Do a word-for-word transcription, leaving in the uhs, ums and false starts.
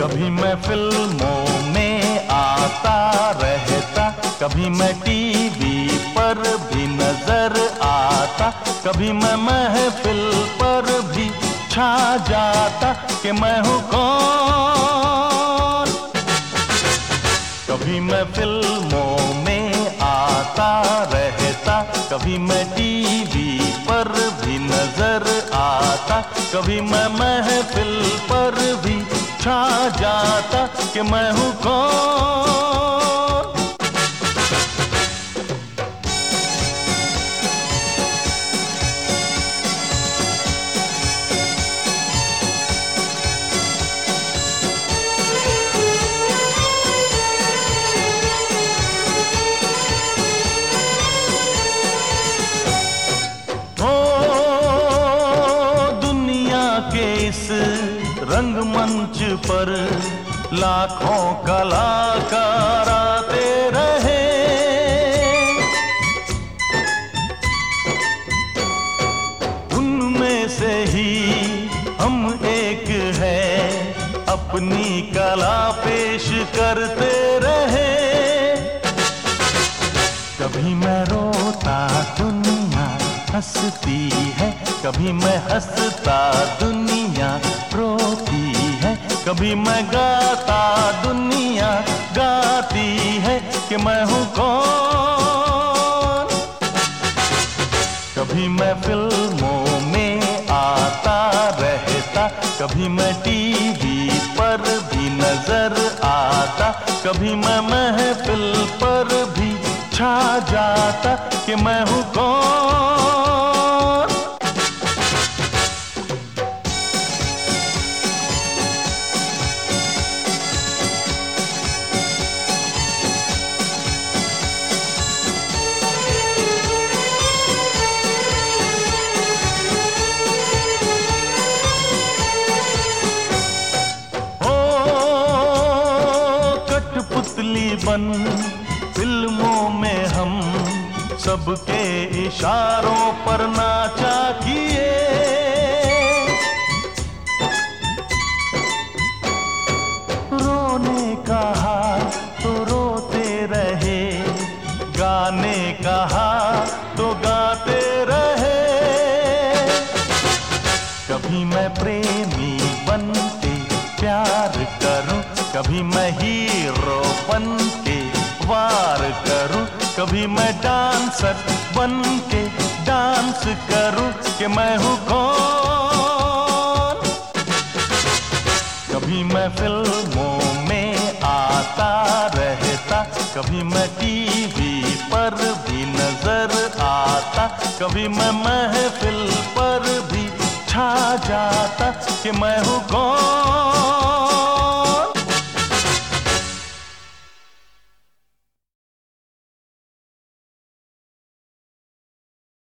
कभी मैं फिल्मों में आता रहता, कभी मैं टीवी पर भी नजर आता, कभी मैं महफिल पर भी छा जाता कि मैं हूँ कौन। कभी मैं फिल्मों में आता रहता, कभी मैं टीवी पर भी नजर आता, कभी मैं महफिल पर भी छा जाता कि मैं हूँ कौन। इस रंगमंच पर लाखों कलाकार आते रहे, उनमें से ही हम एक है अपनी कला पेश करते रहे। कभी मैं रोता दुनिया हंसती है, कभी मैं हंसता दुनिया रोती है, कभी मैं गाता दुनिया गाती है कि मैं हूँ कौन। कभी मैं फिल्मों में आता रहता, कभी मैं टीवी पर भी नजर आता, कभी मैं महफिल पर भी छा जाता कि मैं हूँ कौन। कठपुतली बन फिल्मों में हम सबके इशारों पर नाचा किए, रोने कहा तो रोते रहे, गाने कहा तो गाते रहे। कभी मैं प्रेमी बन के प्यार करूं, कभी मैं हीरो बन के वार करूं, कभी मैं डांसर बन के डांस करूं कि मैं हूँ कौन। कभी मैं फिल्मों में आता रहता, कभी मैं टीवी पर भी नजर आता, कभी मैं महफिल पर भी छा जाता कि मैं हूँ कौन।